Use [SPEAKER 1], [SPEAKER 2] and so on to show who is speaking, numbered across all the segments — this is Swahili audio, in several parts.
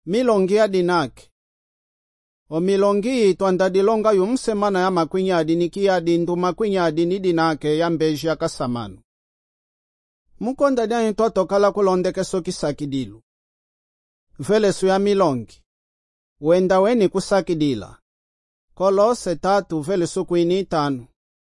[SPEAKER 1] Milongi ya dinake. O milongi twandadilonga yumsemana ya makwinyadi nikiyadi ndu makwinyadi ni dinake ya mbeji ya kasamanu. Mukonda dia yintwa tokala kulondeke sokisakidilu. Velesu ya milongi. Wenda weni kusakidila. Kolose 3 velesu 5.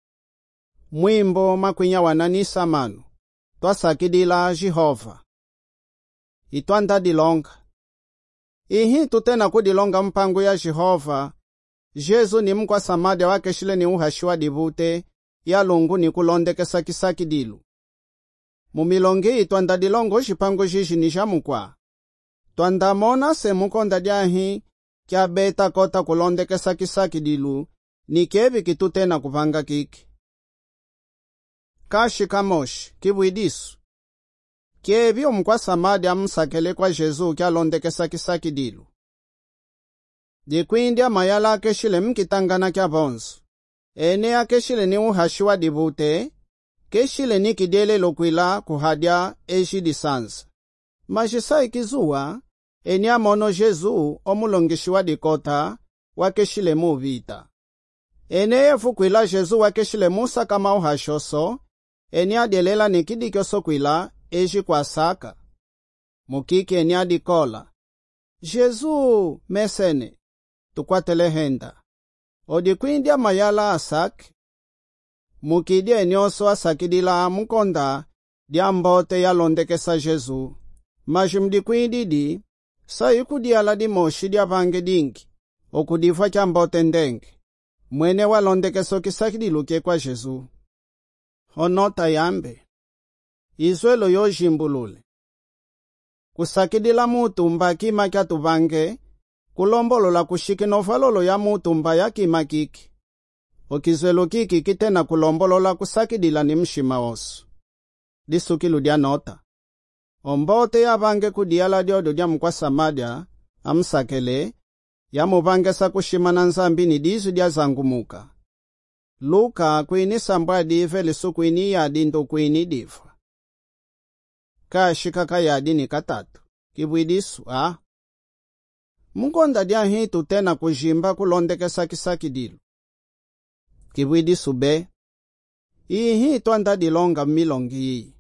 [SPEAKER 1] Mwimbo makwinya wananisa manu. Twasakidila Jehova. Itwandadilonga. Ihi tutena kudilonga mpango ya Jehova. Jesu ni mkwa samadia wake shile ni uhashiwa dibute. Ya lungu ni kulondeke sakisakidilu. Mumilongi twandadilongo shipango jishi ni jamukwa. Twandamona se mukonda diahi kia beta kota kulondeke sakisakidilu. Ni kevi kitutena kupanga kiki. Kashi kamoshi kibwidisu. Kevi omkwa samadi amsakele kwa Jesu kia londeke sakisakidilu. Dikwindia mayala akeshile mkitangana kia bonsu. Ene akeshile ni uhashiwa dibute. Keshile ni kidele lokwila kuhadia eji disansa. Majisa ikizuwa. Ene amono Jesu omulongishiwa dikota. Wakeshile muvita. Ene efukwila Jesu wakeshile musa kama uhashoso. Ene adelela nikidikyoso kwila eji kwa saka. Mukiki ene adikola. Jesu mesene. Tukwatele henda. Odikwindia mayala asaki. Mukidia enyoso asakidila mukonda. Diambote ya londekesa Jesu. Majimdikwindidi. Sa ikudiala di moshi dia vange dingi. Okudifa chambote ndenge. Mwene wa londekeso kisakidiluke kwa Jesu. Honota yambe. Izwelo yo jimbulule. Kusakidila mutumba kima kia tuvange. Kulombolo la kushiki novalolo ya mutumba ya kima kiki. Okizwelo kiki kitena kulombolo la kusakidila ni mshima osu. Disukilu dia nota. Ombote ya vange kudiala diodo dia mkwa samadia. Amsakele. Ya muvange sa kushimana nzambi ni dizu dia zangumuka. Luka kuini sambwa dive lisu kuini yadi ndo kuini diva. Kashikaka yadi ni 3. Kibwidisu Mukonda dia hitu tena kujimba kulondeke sakisakidilu. Kibwidisu B. Ihi twandadilonga milongi.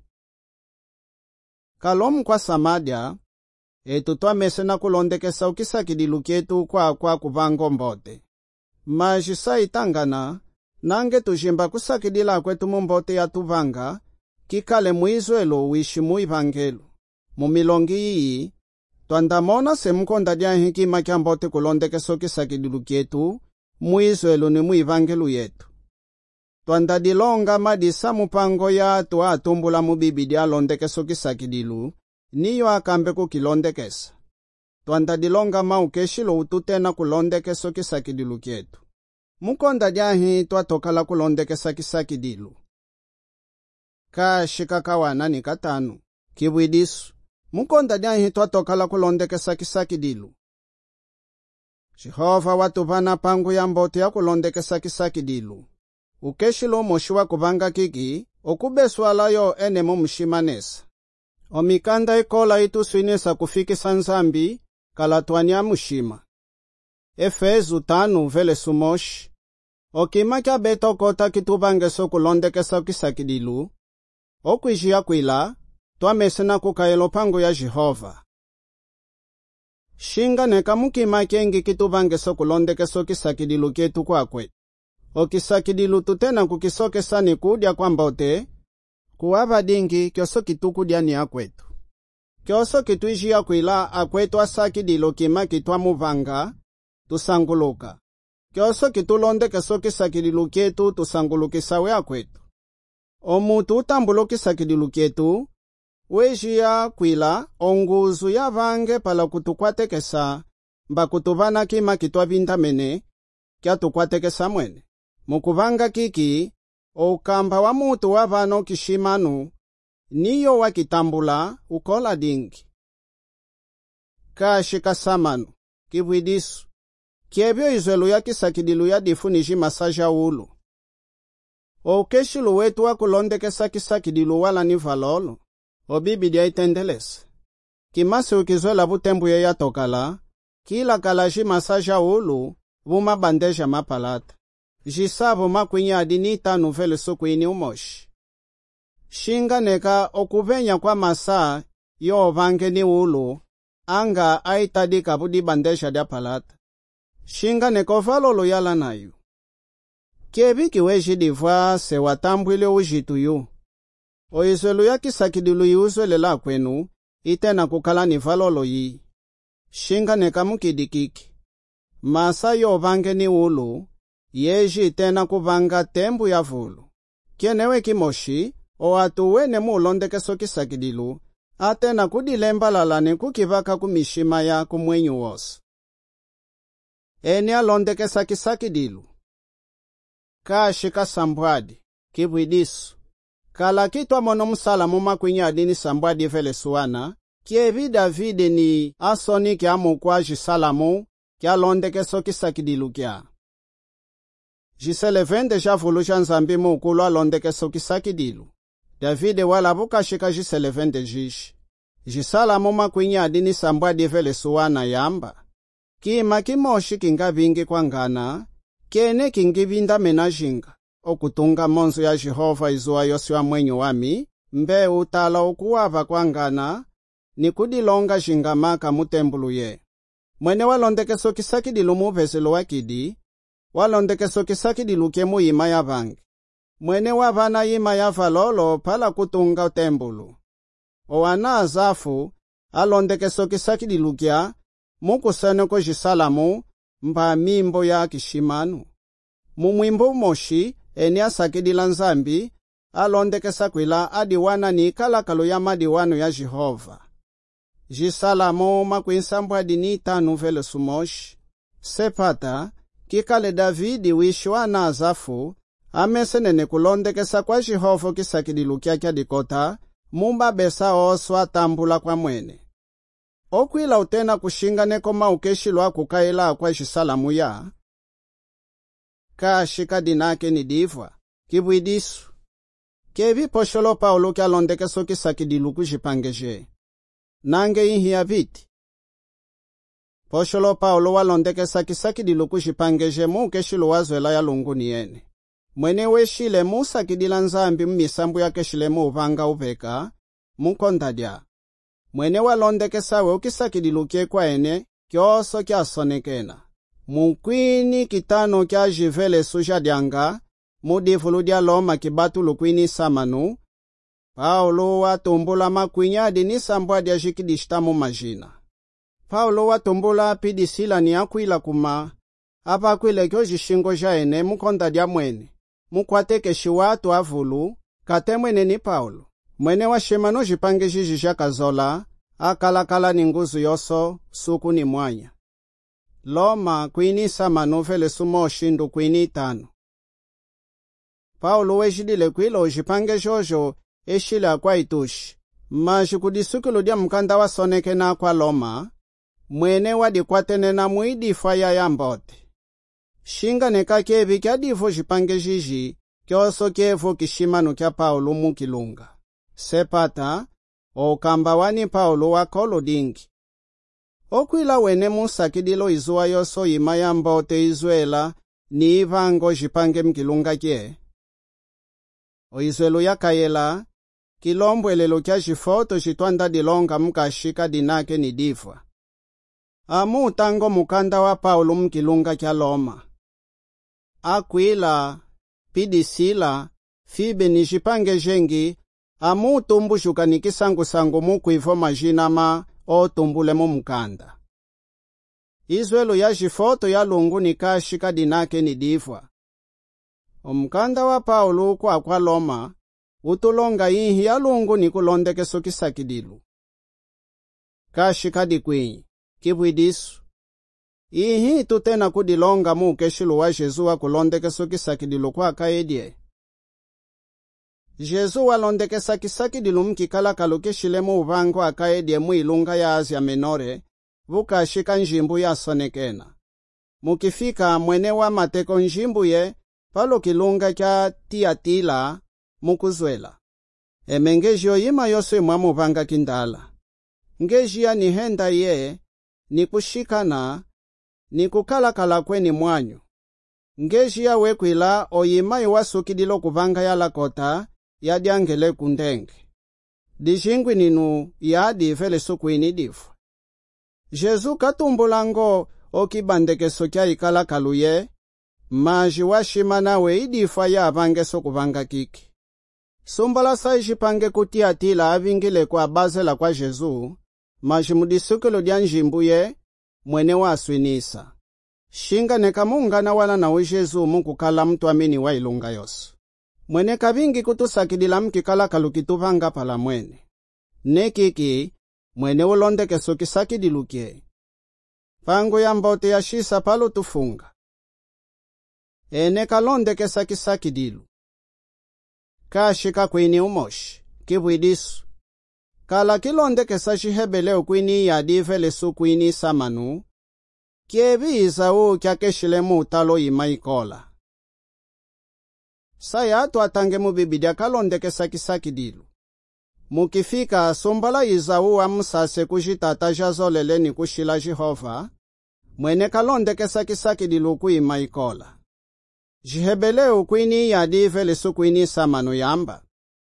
[SPEAKER 1] Kalom kwa samadia. Etu twamesena kulondeke saukisakidilu kietu kwa kuvango mbote. Majisa itangana. Nange tujimba kusakidila kwetu mumbote ya tuvanga. Kikale muizwelo wishimu ivangelu. Mumilongi hii. Twandamona se mukonda dia hikima kia mbote kulondeke sokisakidilu kietu. Muizwelo ni muivangelu yetu. Twandadilonga madisa mupango ya tuatumbula mubibi dia londeke sokisakidilu. Niyo akambe kukilondekesa. Twandadilonga maukeshilo ututena kulondeke sokisakidilu kietu. Mukonda diahi twatokala kulondeke sakisakidilu. Kashikaka wanani 5. Kibwidisu. Mukonda diahi twatokala kulondeke sakisakidilu. Jehova watuvana pangu ya mbote ya kulondeke sakisakidilu. Ukeshilo moshiwa kuvanga kiki. Okubeswala yo enemo mshimanesa. Omikanda ikola itu swinesa kufikisa nzambi. Kalatwania mushima. Efezu 5 velesu moshi. Okima kia beto kota kitubange so kulondeke sakisakidilu. Okwijia kwila. Twamesena kukaelo pango ya Jehova. Shinga neka mukima kiengi kitubange so kulondeke sokisakidilu kietu kwa kwe. Okisakidilu tutena kukisoke sani kudia kwa mbote. Kuwava dingi kioso kitukudia ni akwetu. Kioso kituijia kwila akwetu asakidilo kima kitwa muvanga. Tusanguluka. Kioso kitulondeke sokisakidilu kietu tusangulukisawe akwetu. Omutu utambulokisakidilo kietu. Wejia kwila onguzu ya vange pala kutukwatekesa. Mba kutuvana kima kitwa vintamene. Kia tukwatekesa mwene. Mukuvanga kiki. Okamba wa mutu wa vano kishimanu. Niyo wakitambula ukola dingi. Kashika samanu. Kibwidisu. Kiebyo izwelu ya kisakidilu ya difunishi masaja ulu. Okeshilu wetu wa kulondeke sakisakidilu wala ni valolo. Obibi dia itendelese. Kimasi ukizwela butembu ya tokala. kila kalaji masaja ulu vuma bandeja mapalata. Jisavo makwinyadi ni 5 vele sokwini umoshi. Shinga neka okuvenya kwa masa yo vange ni ulu anga aitadika budi bandeja dia palata. Shinga neka ovalolo yala nayu. Kebiki weji divwa se watambwile ujitu yu. Oizwelu ya kisakidilu yuzwele la kwenu itena kukala ni valolo yi. Shinga neka mukidikiki. Masa yo vange ni ulu yeji itena kuvanga tembu ya vulu. Kienewe kimoshi o atuwene mulondekeso kisakidilu atena kudilemba lalane kukivaka kumishima ya kumwenyu wosu. Eni alondekesa kisakidilu. Kashika sambwadi, kibwidisu. Kala kitwa mono musalamu makwinyadi ni sambwadi vele suwana, kievi Davide ni asoni kia mukwa jisalamu kia londekeso kisakidilu kia. Jiselevende javulu janzambi mukulu alondekeso kisakidilu. Davide wala bukashika jiselevende jishi. Jisalamu makwinyadi ni sambwadi vele suwana yamba. Kima kimoshi kinga vingi kwa ngana, kene kingivinda menajinga, okutunga monzo ya Jehova izuwa yosiwa mwenyu wami, mbe utala okuwava kwa ngana, ni kudilonga jingamaka mutembulu ye. Mwene walondekeso kisakidilu muveselo wakidi, walondekeso kisakidilu kemu ima ya vangi. Mwene wavana ima ya valolo pala kutunga tembulu. Owana azafu, alondekeso kisakidilu kia, mukusene ko jisalamu mba mimbo ya kishimanu. Mumwimbo moshi eni asakidila nzambi alondekesa kwila adiwana ni kalakalo ya madiwano ya Jehova. Jisalamu makwinsambuadi ni 5 vele sumoshi. Sepata kikale Davidi wishwana azafu amesenene kulondekesa kwa Jehova kisakidilu kia dikota mumba besa oswa tambula kwa mwene. Okwila utena kushinga neko maukeshilwa kukaila kwa jisalamu ya. Kashika dinake ni divwa, kibwidisu. Kevi posholo Paulo kia londekeso kisakidilu kujipangeje. Nange inhi ya viti. Posholo Paulo walondekesa kisakidilu kujipangeje mukeshilu wazwela ya lunguni yene. Mwene weshile musakidila nzambi mmisambu ya keshile muuvanga upeka, mukondadya. Mwene walondekesa we ukisakidilu kie kwa ene, kioso kia sonekena. Mukwini kitano kia jivele suja dianga, mudivulu dia loma kibatulu kwini samanu, Paulo watumbula makwinyadi ni sambwa dia jikidishtamu majina. Paulo watumbula pidisila ni akwila kuma, apa akwile kio jishingo jaene mukonda dia mwene. Mukwateke shiwatu avulu, kate mwene ni Paulo. Mwene wa shemano jipange jijisha kazola, akalakala ni nguzu yoso, suku ni mwanya. Loma kwini samanu vele sumo shindu kwini 5. Paulo wejidile kwilo jipange jojo eshila kwa itushi. Majikudisukulu dia mkanda wa soneke na kwa Loma, mwene wadikwatene na muidi faya ya mbote. Shinga neka kevi kia divo jipange jiji, kioso kevo kishimanu kia Paulo mukilunga. Sepata, okamba wani Paulo wakolo dingi. Okwila wene musakidilo izuwa yoso ima ya mbote izwela ni ivango jipange mkilunga kie. Oizwelu ya kayela, kilombwelelo kia jifoto jitwanda dilonga mkashika dinake ni divwa. Amu utango mukanda wa Paulo mkilunga kia Loma. Akwila, pidisila, fibe ni jipange jengi, amu utumbu shuka ni kisangu mukwivo majina ma o tumbule mu mukanda. Izwelu ya jifoto ya lungu ni kashika dinake ni divwa. Omukanda wa Paulo kwa Loma, utulonga inhi ya lungu ni kulondekeso kisakidilu. Kashika dikwinyi, kibwidisu. Inhi tutena kudilonga mukeshilu wa Jesu wa kulondekeso kisakidilu kwa kaedye. Jesu walondekesa kisakidilu mkikala kalukeshile muuvango akaedye muilunga ya Asia Menore, vukashika njimbu ya sonekena. Mukifika mwene wa mateko njimbu ye, palo kilunga kia Tiatila, mukuzwela. Emengejio yima yose mwa muvanga kindala. Ngejia ni henda ye, ni kushikana, ni kukalakala kweni mwanyu. Ngeji yawe kwila oyima iwasukidilo kuvanga yalakota yadyangele kundenge. Dijingwi ninu yadi vele sukwini difu. Jesu katumbulango okibandekeso kya ikalakaluye, maji washima nawe idifa ya avangeso kuvanga kiki. Sumbala sa ijipange kutiatila avingile kwa bazela kwa Jesu, maji mudisukilo dya njimbuye, mwene waswinisa. Shinga nekamunga na wala na Jesu mukukala mtu amini wa ilunga yosu. Mwene kabingi kutusakidila mkikalakalu kituvanga pala mwene. Nekiki, mwene ulondekeso kisakidilukie. Pango ya mbote ya shisa palo tufunga. Ene kalondekesa kisakidilu. Kashika kwini umoshi, kibwidisu. Kala kilondekesa shihebeleo kwini yadivele su kwini samanu. Kiebiza kya keshilemu utalo imaikola. Sayatu atange mubibidia kalondekesa kisakidilu. Mukifika sumbala izau amusase kujitata jazoleleni kushila Jehova, mwene kalondekesa kisakidilu kuimaikola. Jihebeleu kwini yadivele su kwini samanu yamba.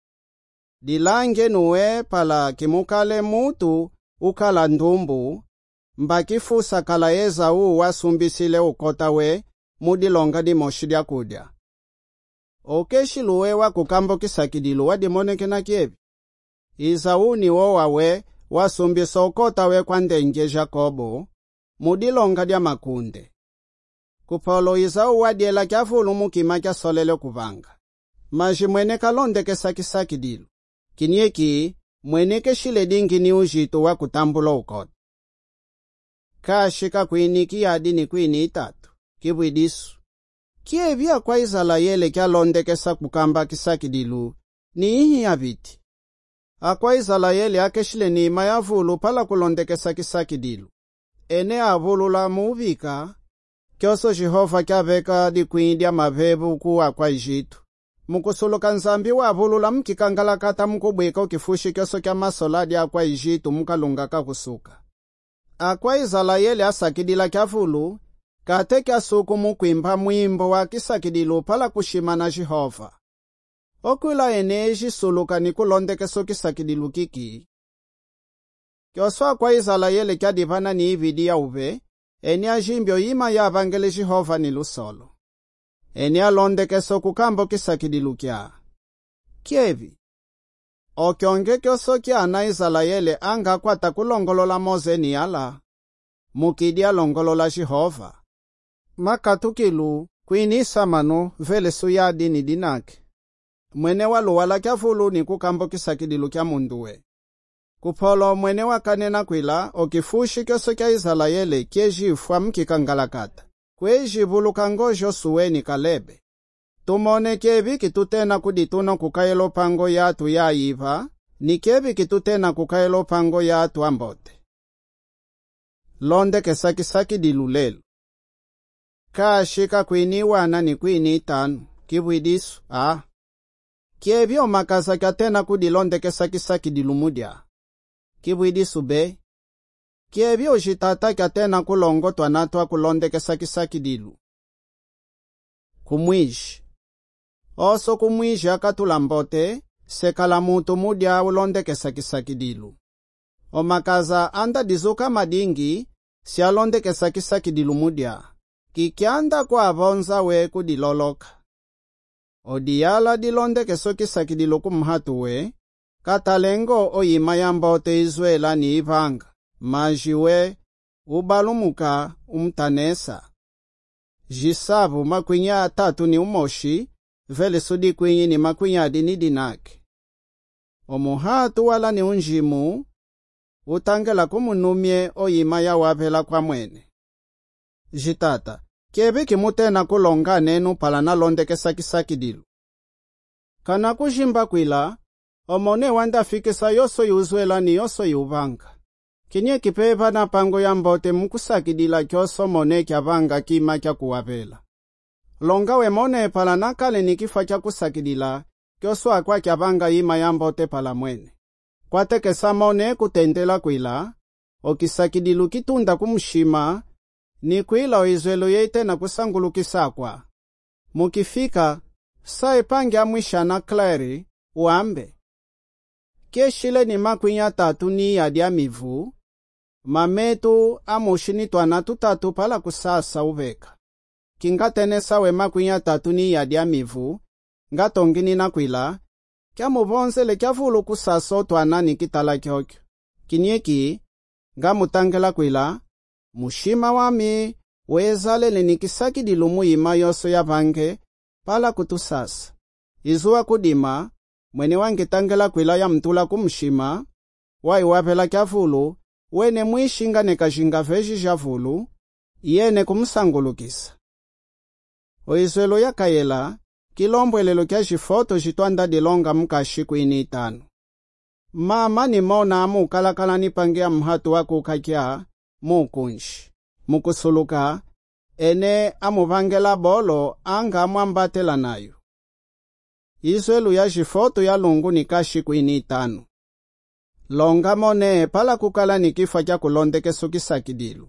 [SPEAKER 1] Dilange nuwe pala kimukale mutu ukala ndumbu, mbakifusa kala Ezau wasumbisile ukota we mudilonga di moshidya kudya. Okeshiluwe wa kukambo kisakidilu wadimoneke na kiebi. Ezau ni wawe wasumbisa ukota we kwa ndenge Jakobo mudilonga dya makunde. Kupolo Ezau wadiela kiafulu mukima kia solele kuvanga. Maji mwene kalondekesa kisakidilu. Kinyeki mwene keshile dingi ni ujito wa kutambula ukota. Kashika kwini kiyadi ni kwini itatu, kibwidisu. Kiebia kwa Israeli kya londekesa kukamba kisakidilu, ni ihi abiti. Akwa Israeli akeshile ni mayavulu pala kulondekesa kisakidilu. Ene avulula muvika, kyoso Jehova kyaveka di kwini dia mavebu kuwa kwa Ijitu. Mukusuluka nzambi wa avulula mkikangalakata mukubweka ukifushi kyoso kya masoladi akwa Ijitu mukalunga kakusuka. Akwa Israeli asakidila kyafulu, kate kyasuku mukwimba mwimbo wa kisakidilu pala kushimana Jehova. Okwila ene jisuluka ni kulondekeso kisakidilu kiki. Kyoso akwa Israeli kyadivana ni ividi ya uve, eni ajimbyo ima ya avangele Jehova ni lusolo. Eni alondekeso kukambo kisakidilu kya. Kievi. Okionge kyoso kya na Israeli anga kwa takulongolola Moze ni ala. Mukidia longolola Jehova. Makatukilu kwini samanu vele suyadi ni dinake. Mwene walu wala kyafulu ni kukambo kisakidilu kya munduwe. Kupolo mwene wakanena kwila okifushi kyoso kya Israeli kiejifwa mkikangalakata. Kweji kangojo suweni Kalebe. Tumone kebi kitutena kudituna kukayelo pango yatu ya iva, ni kebi kitutena kukayelo pango yatu ambote. Londe kesaki dilulelu. Kashika kwini wana ni kwini itanu, kibwidisu, Kebi omakaza katena kudilonde kesaki dilumudia. Kibwidisu be. Kebi ojitata katena kulongotwa natwa kulonde kesaki dilu. Kumwishi. Oso kumwishi akatula mbote, sekala mutu mudia ulonde kesaki dilu. Omakaza anda dizuka madingi, si alonde kesaki dilu mudia. Kikianda kwa avonza we kudiloloka. Odiyala dilonde kesaki dilu kumhatu we, katalengo oyima ya mbote Izwela ni ivanga, majiwe, ubalumuka umtanesa. Jisabu makwinya tatu ni umoshi, vele sudi kwinyi ni makwinya dini dinake. Omuhatu wala ni unjimu, utangela kumunumye oyima ya wavela kwa mwene. Jitata, kebe kimutena kulonga nenu pala na londe kesaki dilu. Kana kujimba kwila, omone wanda fikisa yoso yuzwela ni yoso yuvanga. Kinye kipeva na pango ya mbote mkusakidila kyoso mone kya vanga kima kya kuwavela. Longa we mone pala nakale ni kifa kya kusakidila, kyoso akwa kya vanga ima ya mbote pala mwene. Kwa teke sa mone kutendela kwila, okisakidilu kitunda kumshima, ni kuila oizwelo yeite na kusangulukisakwa. Mukifika, saipange amwishana Clary, uambe. Keshile ni makwinya tatu ni yadia mivu, mametu amushini twana tutatu pala kusasa uveka. Kingatenesa we makwinya tatu ni yadia mivu, ngatongini na kwila, kia muvonzele kia vulu kusaso twana ni kitala kyokyo. Kinyeki, nga mutangela kwila, mushima wami, wezalele ni kisakidilu muima yoso ya vange, pala kutusasa. Izuwa kudima, mwene wange tangela kwila ya mtula kumshima, wai wapela kia vulu, wene mwishinga nekajinga veji javulu, yene kumsangulukisa. Oizwelo ya kayela, kilombwelelo kia jifoto jitwanda dilonga mkashi kuini 5. Mama ni mona amu kalakala nipangia mhatu wako kakia mukunshi. Mukusuluka, ene amuvangela bolo anga mwambatela nayo. Izwelu ya jifoto ya lungu ni kashi kuini 5. Longa mone pala kukala ni kifwa kia kulondeke sukisakidilu.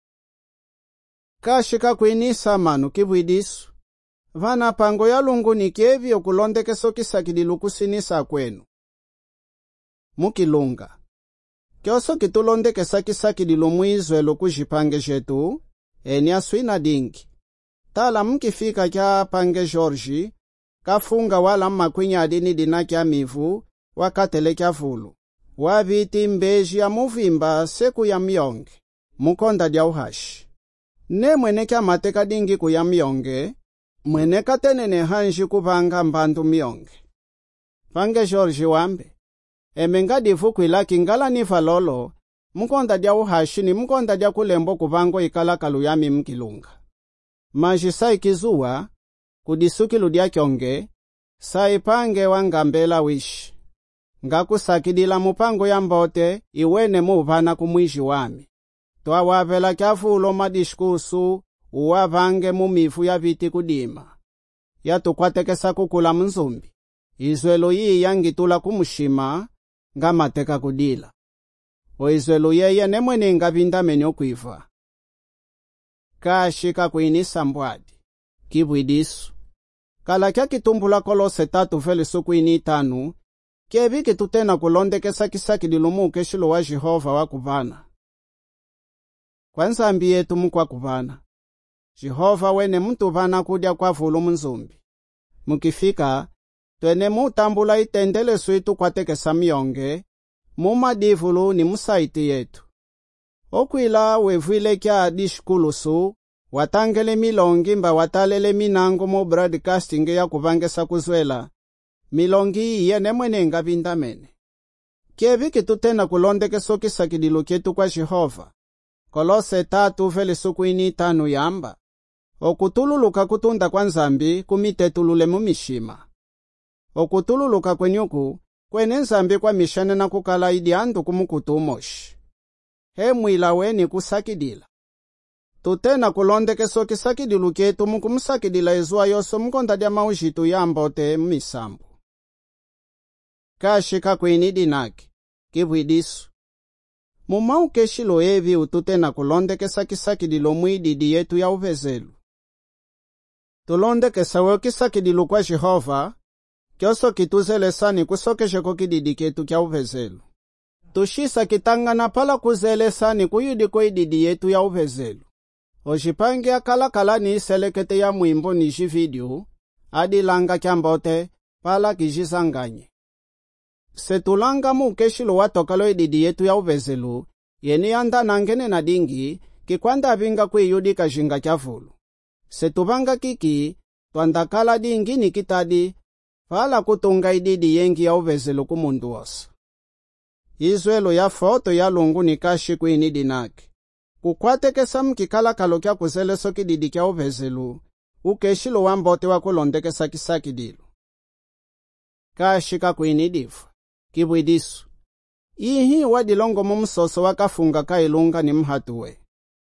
[SPEAKER 1] Kashi kakuini samanu kibwidisu. Vana pango ya lungu ni kievi okulondeke sukisakidilu kusinisa kwenu. Mukilunga. Kioso kitulondeke sakisakidilu muizwelu kujipange jetu, eni aswina dingi. Tala mukifika kia pange Georgi, kafunga wala makwinya adini dinakia mivu, wakatele kia vulu. Waviti mbeji ya muvimba seku ya myonge, mukonda dia uhashi. Ne mwene kia mateka dingi kuya myonge, mwene katenene hanji kupanga mbandu myonge. Pange Georgi wambe. Emenga difu kwila kingala ni falolo, mukonda dia uhashi ni mukonda dia kulembo kuvango ikala kaluyami mkilunga. Maji saikizuwa, kudisukilu dia kyonge, saipange wangambela wishi. Nga kusakidila mupango ya mbote, iwene muvana kumwishi wami. Toa wavela kiafulo madishkusu, uwavange mumifu ya viti kudima. Ya tukwatekesa kukula mzumbi. Izwelo yi yangitula kumushima, nga mateka kudila. O izwelo yeye nemwene nga vindamenyo kuiva. Kashika kuinisa mbwadi. Kibwidisu. Kala kia kitumbula Kolose 3:5, kevi kitutena kulondeke sakisakidilu mukeshilo wa Jehova wakuvana. Kwanza ambi yetu mukwa kuvana. Jehova wene mtu vana kudia kwa vulu mzumbi. Mukifika, twene mutambula itendele suitu kwa teke samyonge, mumadivulu ni musaiti yetu. Okwila wevwile kia dishkulusu, watangele milongi mba watalele minango mo broadcasting ya kuvangesa kuzwela. Milongi iye nemwene nga vindamene. Kevi kitutena kulondeke sokisakidilu kietu kwa Jehova. Kolose 3:5 yamba. Okutululuka kutunda kwa nzambi kumitetulule mumishima. Okutululuka kwenyuku, kwene nzambi kwa mishane na kukala idi andu kumukutumoshi. He mwila weni kusakidila. Tutena kulondeke sokisakidilu kietu mukumusakidila izua yoso mkonda dia maujitu yambote misambu. Kashika kuini dinaki, kibwidisu. Mumaukeshilo evi ututena kulondeke sakisakidilu muididi yetu ya uvezelu. Tulondeke sawe kisakidilu kwa Jehova, kioso kituzele sani kusokeshe kukididi ketu kia uvezelu. Tushisa kitangana pala kuzele sani kuyudi kwa ididi yetu ya uvezelu. Ojipange akala ni selekete ya muimbo nishi video, adi langa kiambote, pala kijizanganye. Setulanga mukeshilo watokalo ididi yetu ya uvezelu, yeni anda nangene na dingi, kikwanda vinga kuyudi kajinga kiavulu. Setubanga kiki, tuandakala dingi ni kitadi, pala kutunga ididi yengi ya uvezelu kumundu wasa. Izwelo ya foto ya lungu ni kashi kuini dinaki. Kukwatekesa mkikala kalokia kuzele soki didi kia uvezelu, ukeshilo wambote wakulondeke sakisakidilu. Kashika kuini difu. Kibwidisu. Ihi wadilongo mumsoso wakafunga kailunga ni mhatuwe.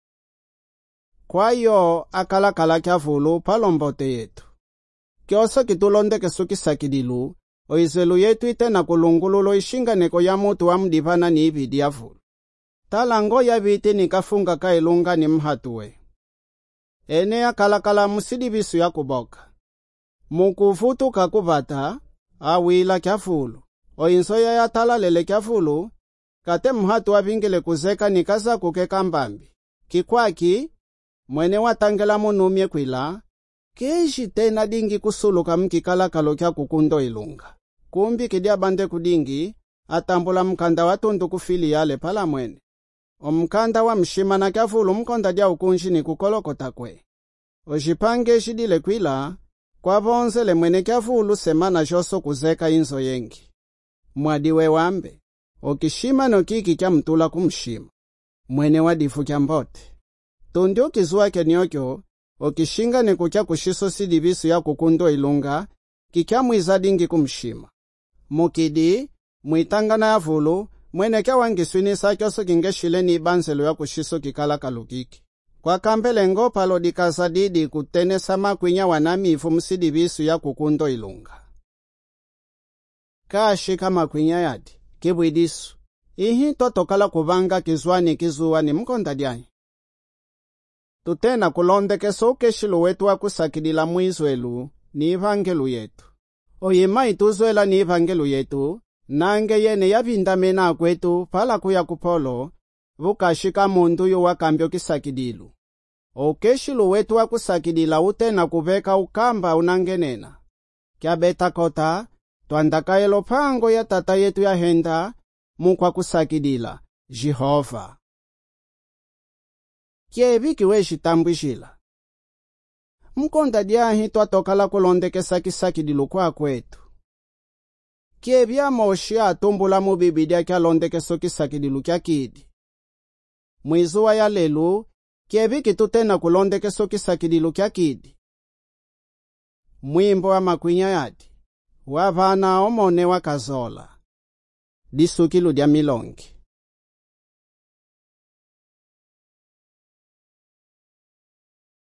[SPEAKER 1] Kwa yo akala kia vulu palombote yetu. Kioso kitulondeke sukisakidilu, oizelu yetu itena kulungululo ishinga neko ya mutu wa mdivana ni ibidi ya vulu. talango ya biti nikafunga ka ilunga ni mhatuwe. Ene ya kalakala musidibisu ya kuboka. Mukufutu kakubata, awila kyafulu. Oyinsoya ya talalele kyafulu, kate mhatu wabingile kuzeka nikasa kuke kambambi. Kikwaki, mwene watangela munumye kwila, keshi tena dingi kusuluka mkikalakalo kya kukundo ilunga. Kumbi kidia bande kudingi, atambula mkanda watundu kufili yale pala mwene. Omkanda wa mshima na kyafulu mkonda dia ukunshi ni kukolokota kwe. Ojipange shidile kwila, kwa bonzele mwene kyafulu semana joso kuzeka inzo yengi. Mwadiwe wambe, okishima no kiki kya mtula kumshima. Mwene wadifu kya mbote. Tundio kizuwa kenyokyo, okishinga ni kukia kushiso sidibisu ya kukundo ilunga, kikia mwizadingi kumshima. Mukidi, mwitangana ya vulu, mwene kia wangiswini sakyoso kingeshile ni banselo ya kushiso kikala kalukiki. Kwa kambele ngo palo dikazadidi kutene sama kwinya wanami ifu msidibisu ya kukundo ilunga. Kashi kama kwinya yadi, kibwidisu. Ihi totokala kubanga kizwani kizuwa ni mkonda dianyi. Tutena kulondeke soke shilu wetu wa kusakidila muizwelu ni evangelu yetu. Oyima ituzwela ni evangelu yetu, nange yene yavindamena kwetu pala kuya kupolo, vukashika mundu yu wakambyo kisakidilu. Okeshilu wetu wa kusakidila utena kuveka ukamba unangenena. Kia beta kota, tuandaka elo pango ya tata yetu ya henda, mukwa kusakidila, Jehova. Kieviki weshi tambwishila. Mkonda diahi twatokala kulondeke sakidilu kwa kwetu. Kievya moshi atumbula mubibidia kia londeke sakidilu kia kidi. Mwizuwa ya lelu, kieviki tutena kulondeke sakidilu kia kidi. Mwimbo wa makwinya yadi, wavana omone wakazola. Disukilu dia milongi.